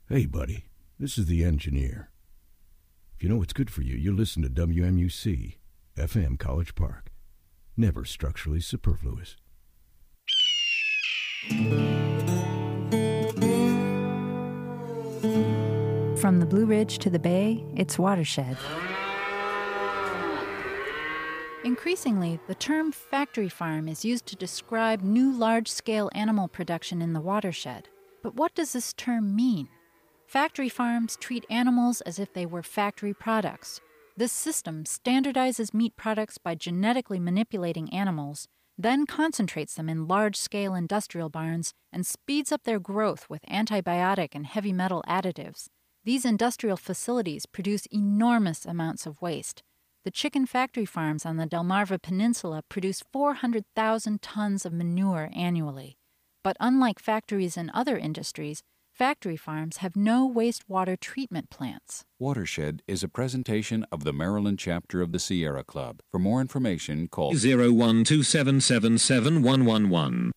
Hey, buddy, this is the engineer. If you know what's good for you, you listen to WMUC, FM College Park. Never structurally superfluous. From the Blue Ridge to the Bay, it's Watershed. Increasingly, the term factory farm is used to describe new large-scale animal production in the watershed. But what does this term mean? Factory farms treat animals as if they were factory products. This system standardizes meat products by genetically manipulating animals, then concentrates them in large-scale industrial barns and speeds up their growth with antibiotic and heavy metal additives. These industrial facilities produce enormous amounts of waste. The chicken factory farms on the Delmarva Peninsula produce 400,000 tons of manure annually. But unlike factories in other industries, factory farms have no wastewater treatment plants. Watershed is a presentation of the Maryland chapter of the Sierra Club. For more information, call 012777111.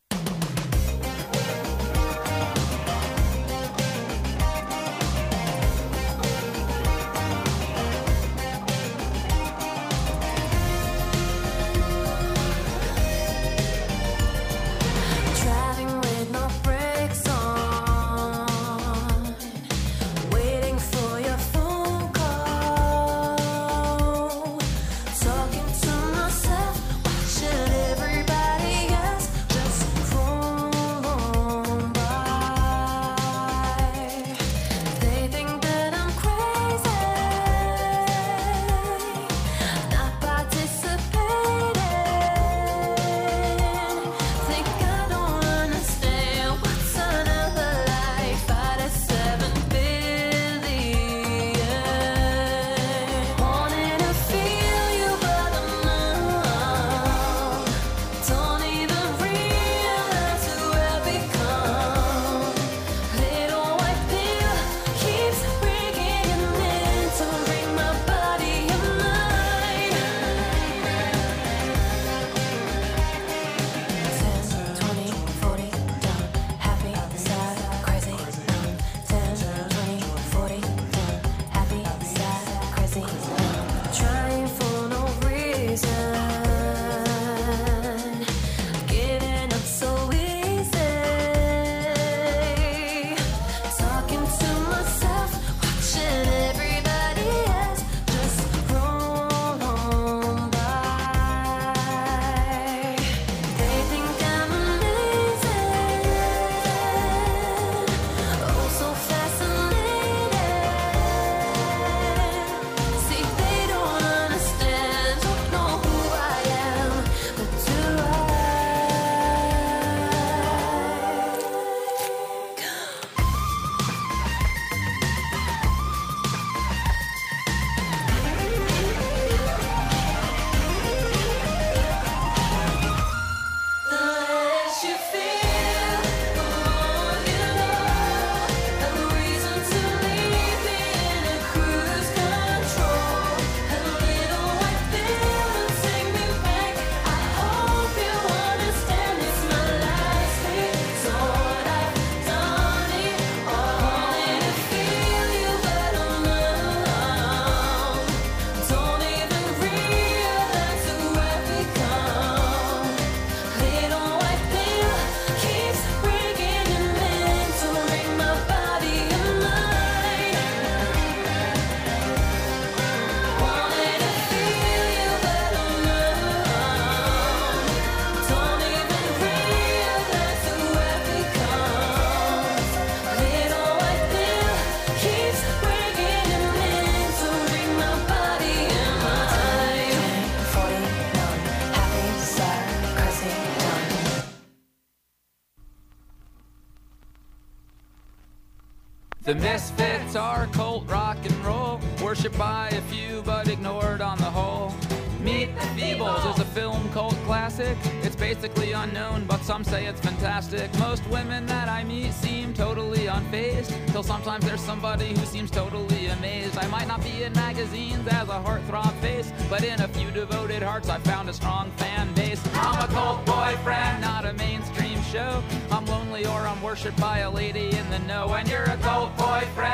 The Misfits are cult rock and roll, worshipped by a few but ignored on the whole. Meet the Feebles is a film cult classic. It's basically unknown, but some say it's fantastic. Most women that I meet seem totally unfazed, till sometimes there's somebody who seems totally amazed. I might not be in magazines as a heartthrob face, but in a few devoted hearts I found a strong fan base. I'm a cult boyfriend, not a mainstream show. I'm lonely or I'm worshipped by a lady in the know, and you're a cult boyfriend.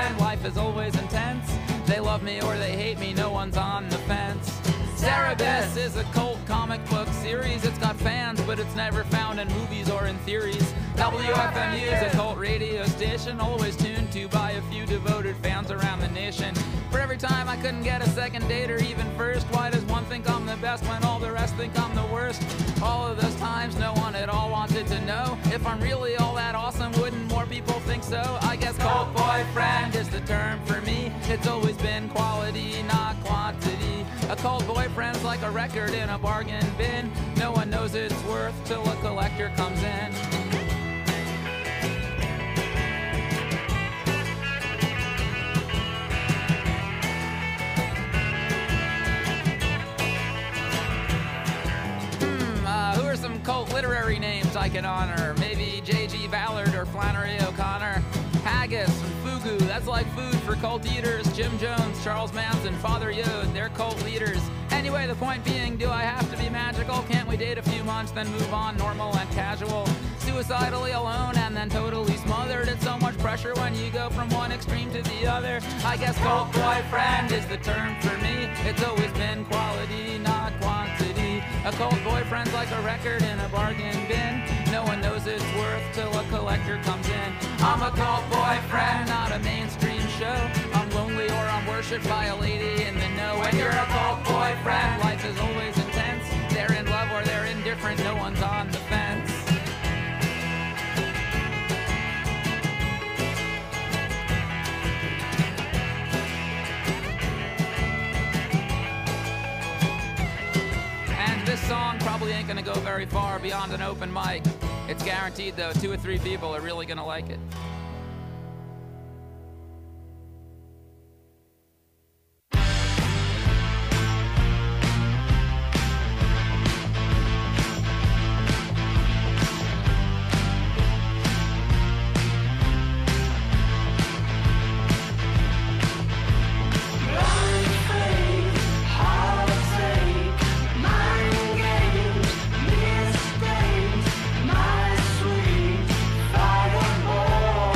is always intense. They love me or they hate me, no one's on the fence. Cerebus is a cult comic book series. It's got fans, but it's never found in movies or in theories. WFMU is a cult radio station, always tuned to by a few devoted fans around the nation. For every time I couldn't get a second date or even first, why does one think I'm the best when all the rest think I'm the worst? All of those times no one at all wanted to know if I'm really all that awesome, wouldn't more people think so? I guess cult boyfriend is the term for me. It's always been quality, not quantity. A cult boyfriend's like a record in a bargain bin. No one knows its worth till a collector comes in. Who are some cult literary names I can honor? Maybe J.G. Ballard or Flannery O'Connor. Haggis and Fugu, that's like food for cult eaters. Jim Jones, Charles Manson, Father Yod, they're cult leaders. Anyway, the point being, do I have to be magical? Can't we date a few months, then move on, normal and casual? Suicidally alone and then totally smothered. It's so much pressure when you go from one extreme to the other. I guess cult boyfriend is the term for me. It's always been quality, not quantity. A cult boyfriend's like a record in a bargain bin. No one knows its worth till a collector comes in. I'm a cult boyfriend, not a mainstream show. I'm lonely or I'm worshipped by a lady in the know. When you're a cult boyfriend, life is always intense. They're in love or they're indifferent, no one's on the fence. And this song probably ain't gonna go very far beyond an open mic. It's guaranteed though, 2 or 3 people are really gonna like it. Mistakes, my sweet fireball.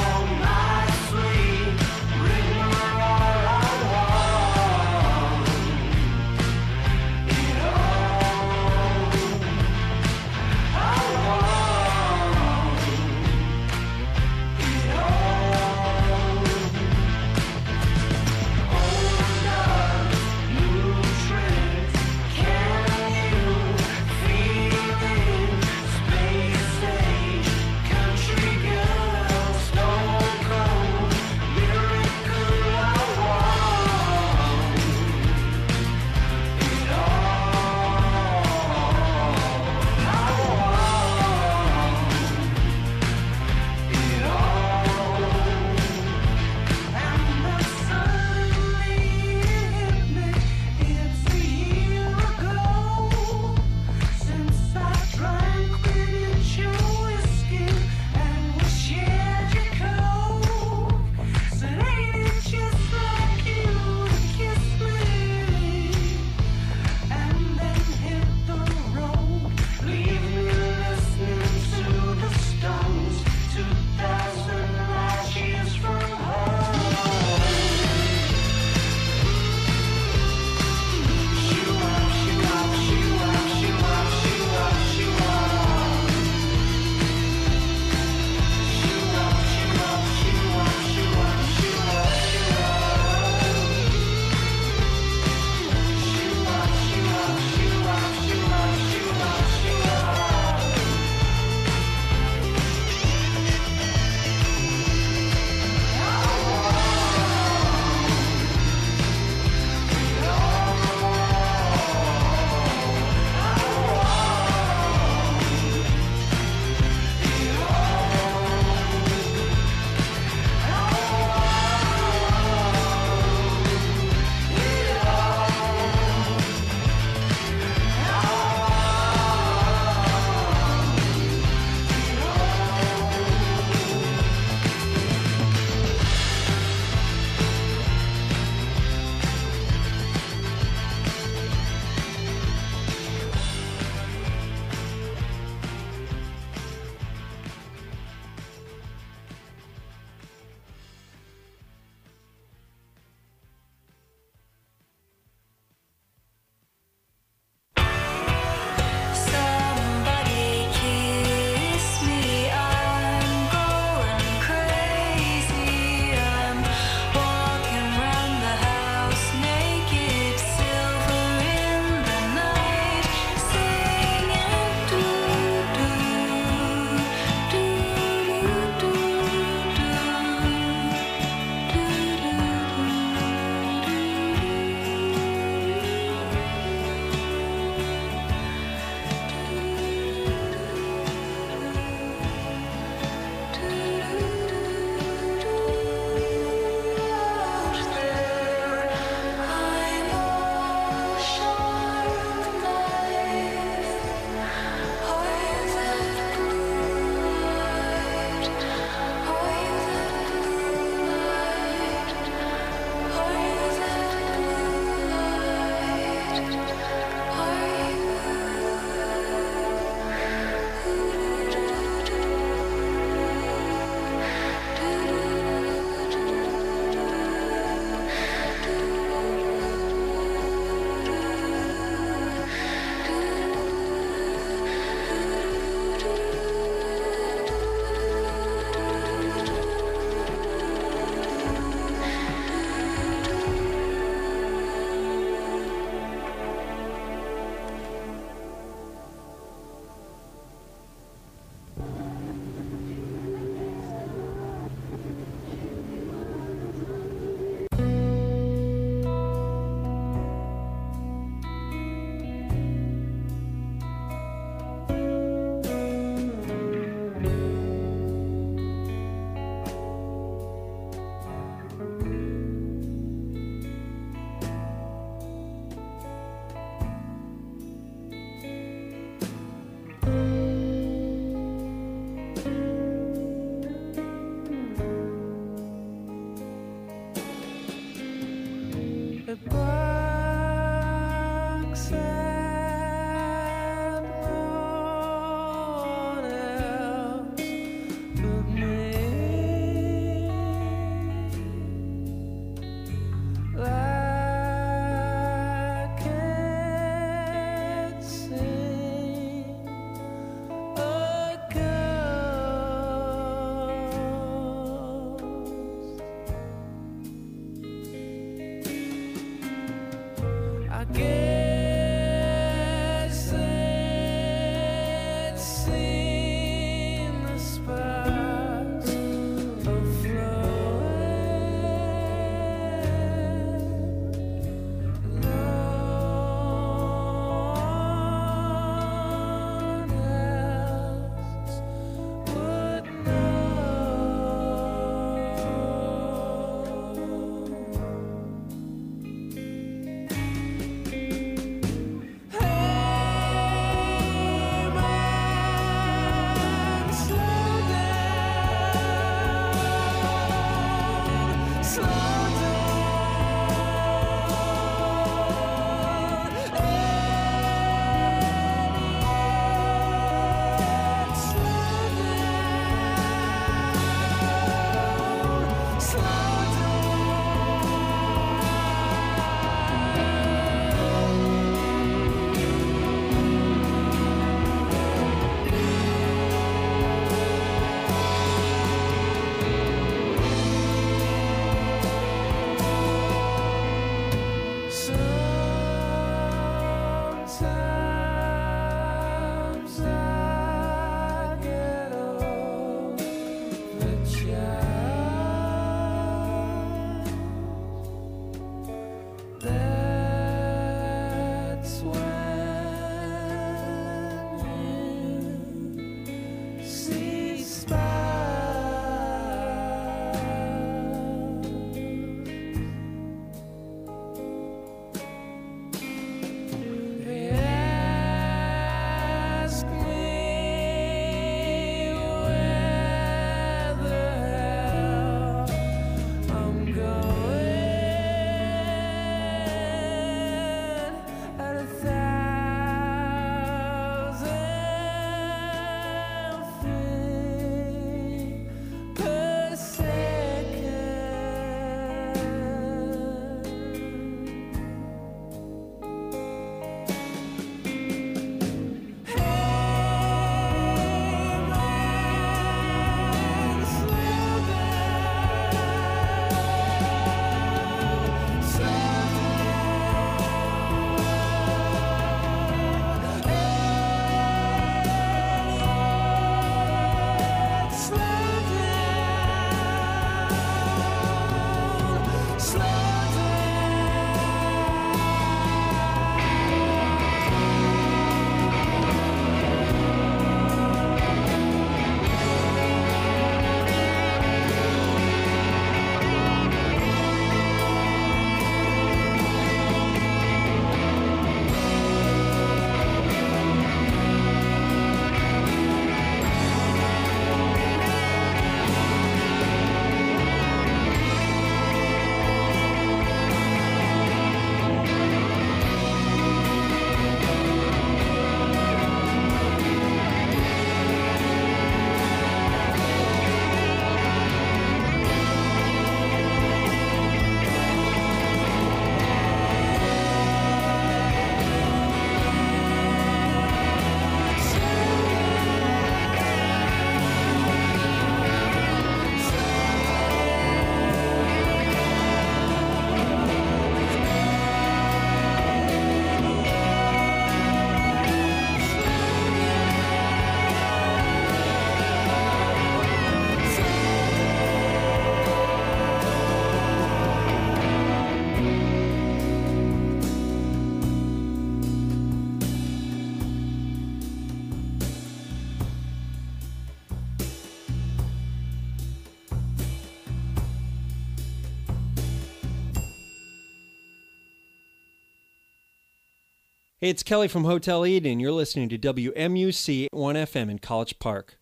Hey, it's Kelly from Hotel Eden. You're listening to WMUC 1FM in College Park.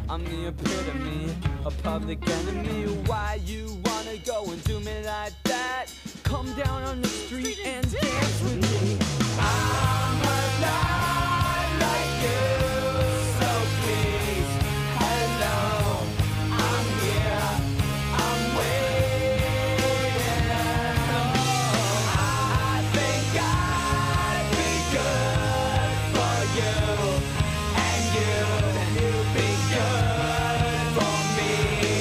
I'm the epitome, a public enemy. Why you wanna go and do me like that? Come down on the street and dance with me. I'm alive like you, so please, hello. I'm here, I'm waiting. Oh, I think I'd be good for you, and you'd be good for me.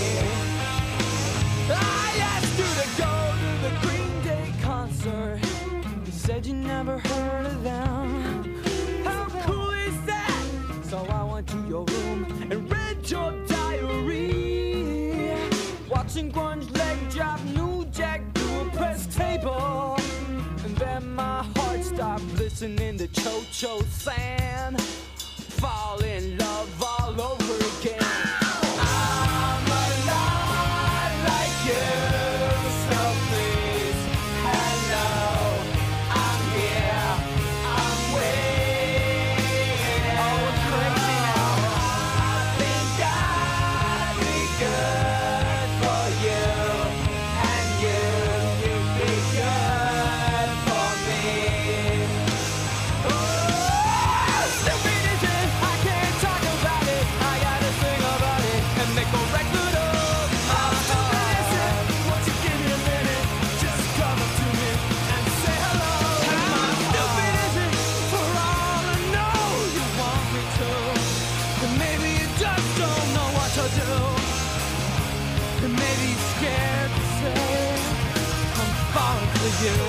I asked you to go to the Green Day concert. You said you never heard of them. How cool is that? So I went to your room and read your diary. Watching grunge leg drop New Jack to a press table. And then my heart stopped listening to Cho-Cho San. Fall in love all over again. I'm alive like you, so please, hello. I'm here, I'm waiting. Oh, crazy now. I think I'd be good for you, and you'd be good for me. Oh, stupid is it? I can't talk about it. I gotta sing about it and make a record of my heart. Won't you give me a minute? Just come up to me and say hello. How stupid is it? For all I know, you want me to. And maybe you just don't know what to do. And maybe you're scared to say I'm falling for you.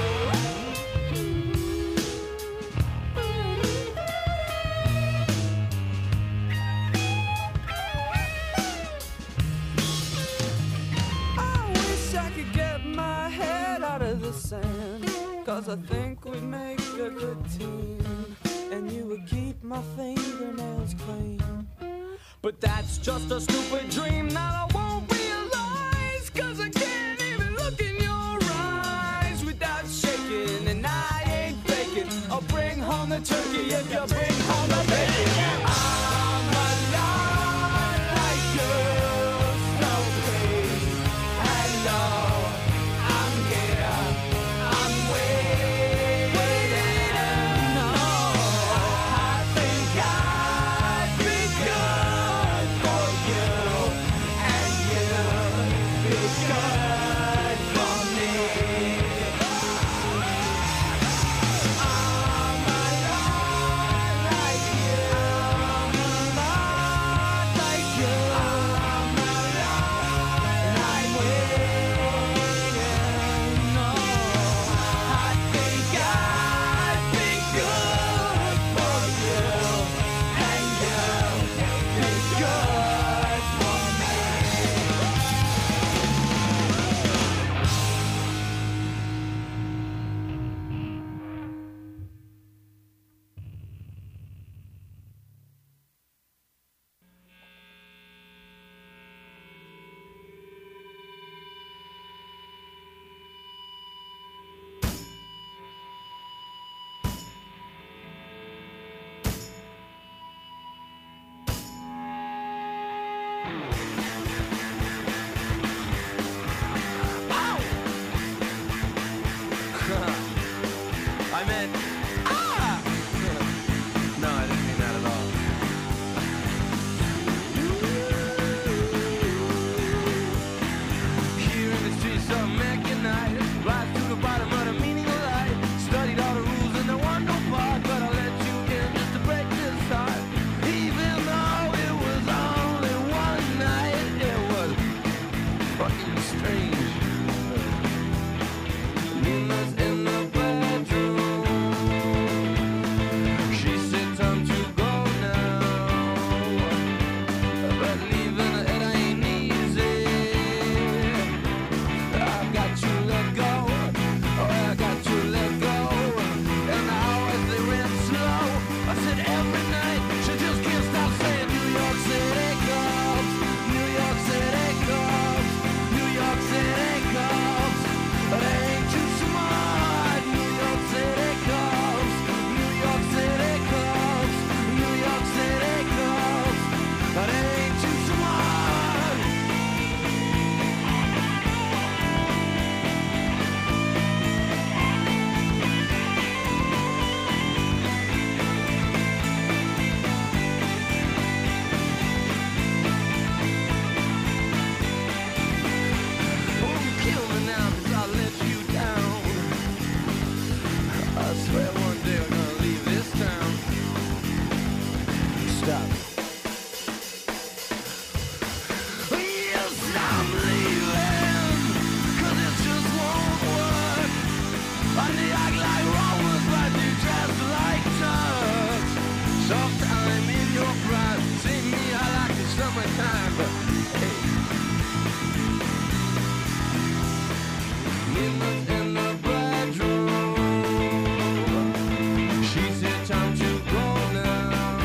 I wish I could get my head out of the sand, 'cause I think we'd make a good team, and you would keep my fingernails clean. But that's just a stupid dream that I won't realize, 'cause I can't even look in your eyes without shaking, and I ain't faking. I'll bring home the turkey if you bring home the bacon. I'm alive like you, so please, hello. I'm here, I'm waiting. No, I think I'd be good for you, and you'd be good for me. I'm alive like you. I'm alive like you. I'm alive and I'm waiting. No, I think I'd be good for you, and you'd be good for me. I meant, no, I didn't mean that at all. Here in the streets of Mechanite, right to the bottom of the meaning of life. Studied all the rules and there was no part, but I let you in just to break this heart. Even though it was only one night, it was fucking strange. Mean us in the bedroom. Midnight in the bedroom. She said time to go now.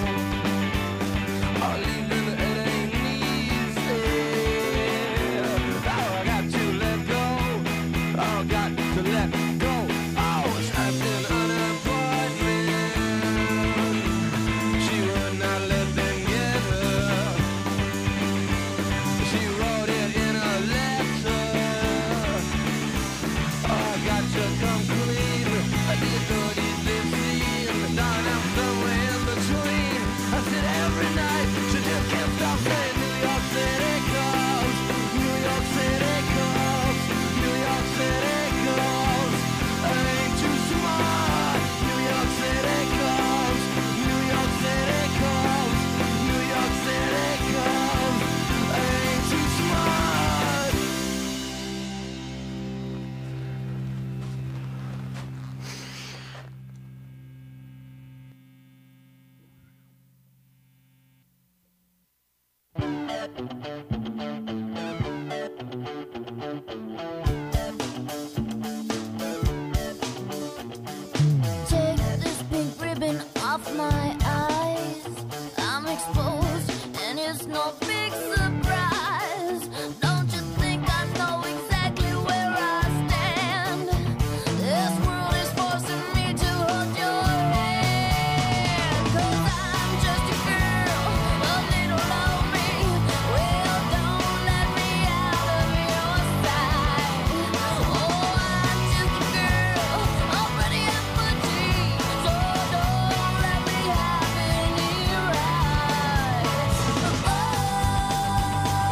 Oh, leaving it ain't easy. Oh, I got to let go. Oh, got to let go. Oh, trapped in unemployment. She would not let them get her. She wrote it in a letter. Oh, I got to come clean. I did good easily seen. Now I'm somewhere in between. I said every night she just can't stop saying New York City calls. New York City calls. New York City calls. I ain't too smart. New York City calls. New York City calls. New York City calls. I ain't too smart. Take this pink ribbon off my eyes. I'm exposed, and it's no big surprise. Don't you think I know exactly where I stand? This world is forcing me to hold your hand. 'Cause I'm just a girl, a little lonely. Well, don't let me out of your sight. Oh, I'm just a girl, already at my teeth. So don't let me have any rights. Oh,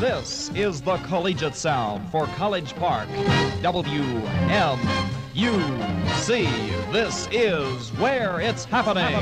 This is the collegiate sound for College Park. WMUC. This is where it's happening.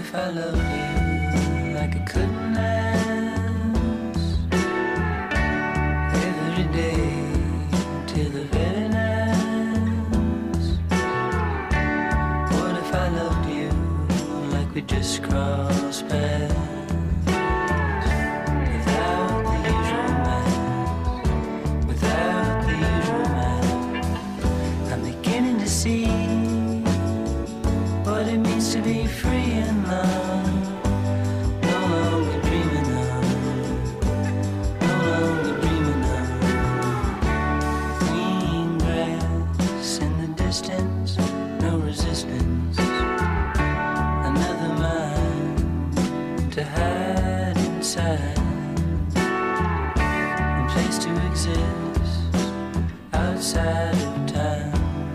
if I loved you like I couldn't last every day till the very last? What if I loved you like we just crossed paths without the usual mask, without the usual mask? I'm beginning to see what it means to be free in love. No longer dreaming of, no longer dreaming of green grass in the distance, no resistance. Another mind to hide inside, a place to exist outside of time.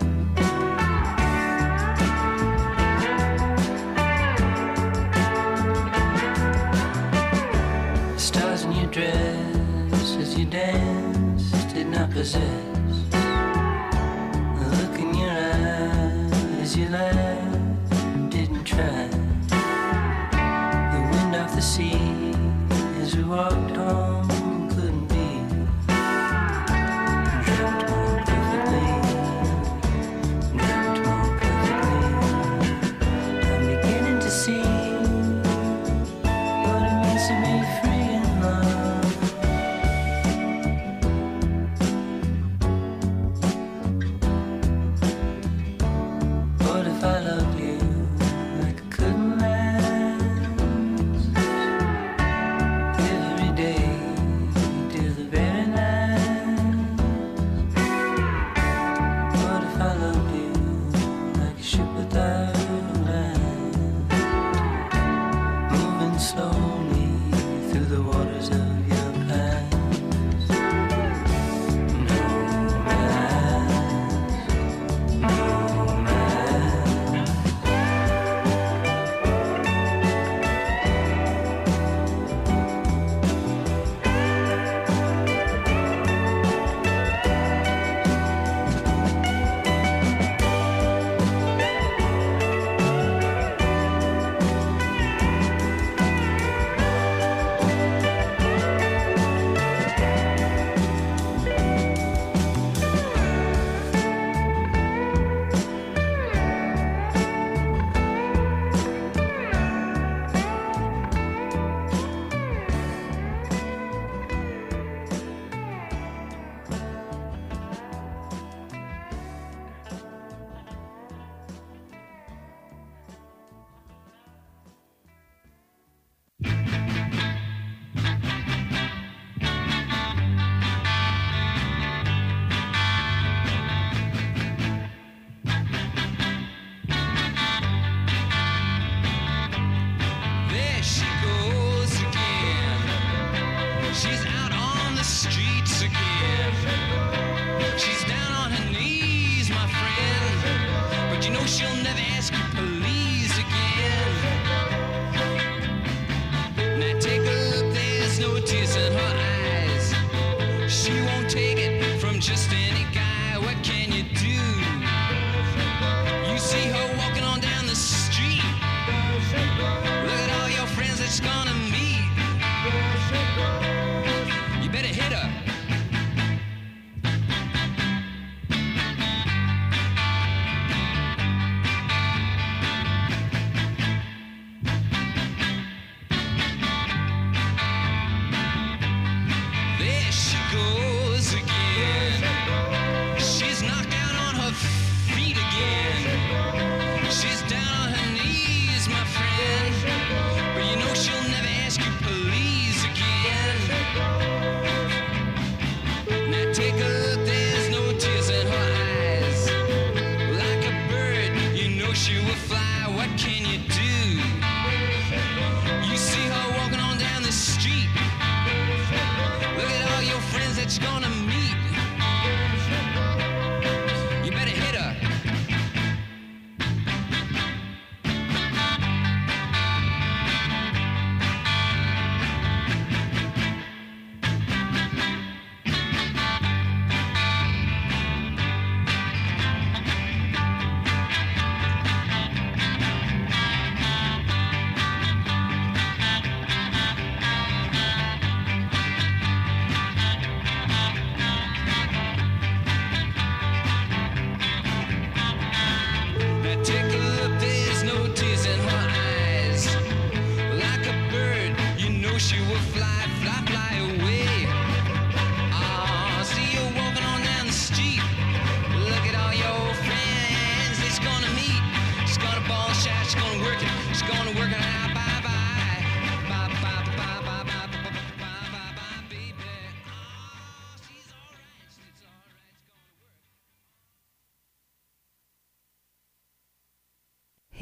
Dress as you dance did not possess the look in your eye as you laughed didn't try. The wind off the sea as we walked home couldn't be. Dreamt more perfectly, dreamt more perfectly. I'm beginning to see what it means to be free.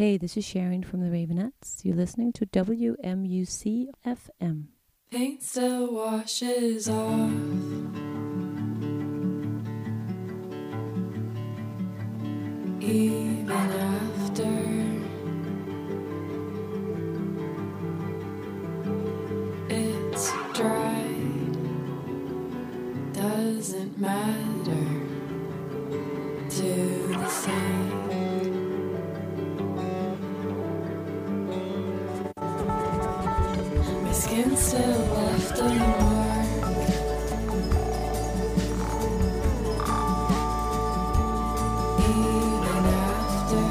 Hey, this is Sharon from the Ravenettes. You're listening to WMUC FM. Paint still washes off. Even after it's dried, doesn't matter to the same. My skin still left a mark. Even after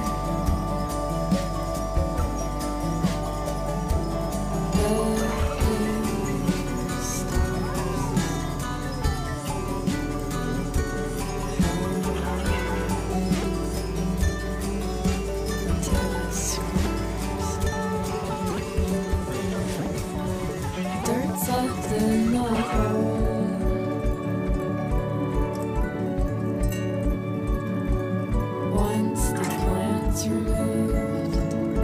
the evening stars. Dirt's left in the hole. Once the plant's removed,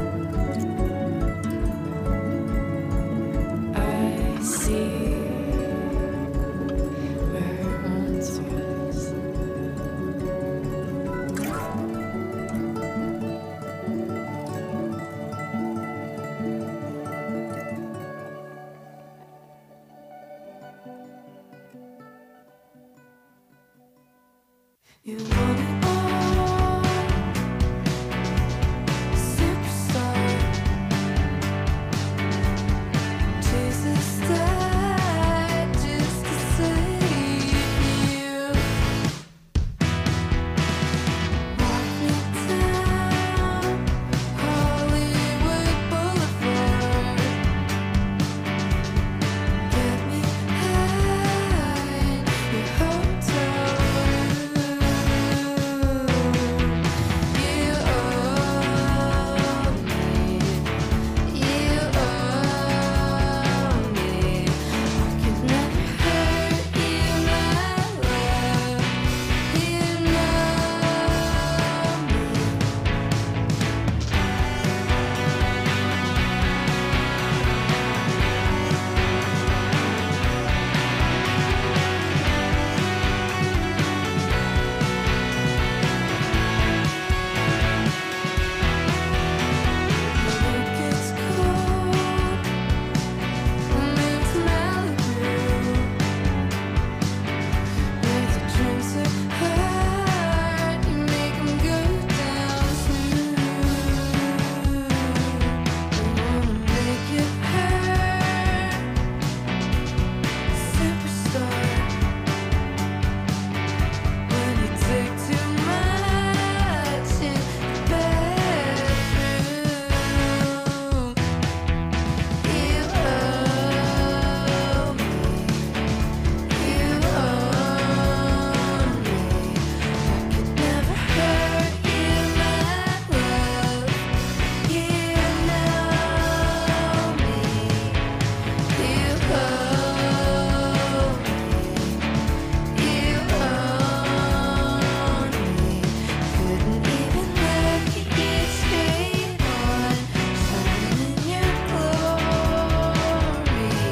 I see where it once was. You want it all, superstar. Chase a star just to save you. Walk me down Hollywood Boulevard. Get me high in your hotel room. You owe me. You owe me. I could never hurt you, my love. You know me. When it gets cold, move to Malibu. With the drinks so hard, you make 'em go down smooth. I wanna make it hurt, superstar. When you take too much in the bedroom, you owe me. You owe me. I could never hurt you, my love. You know me. You owe me. You own me. Couldn't even look at you straight on, shining in your glory.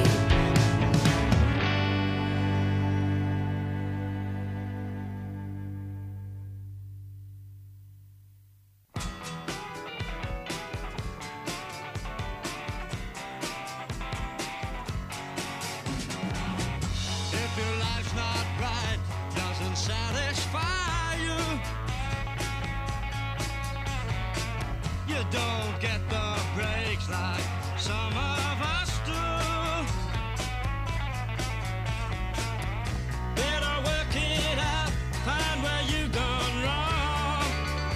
If your life's not right, doesn't satisfy you, you don't get the breaks like some of us do. Better work it out, find where you've gone wrong.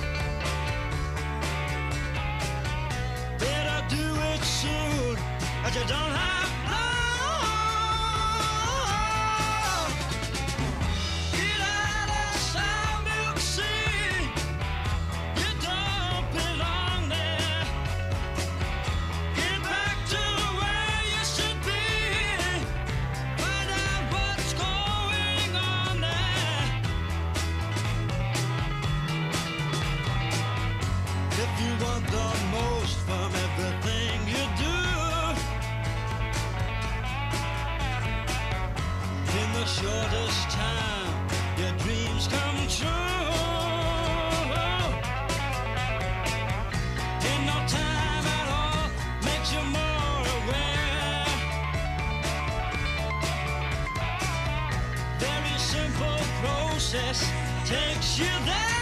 Better do it soon, as you don't have long. Get out of South Milk Sea, you don't belong there. Get the shortest time, your dreams come true. In no time at all, makes you more aware. Very simple process takes you there.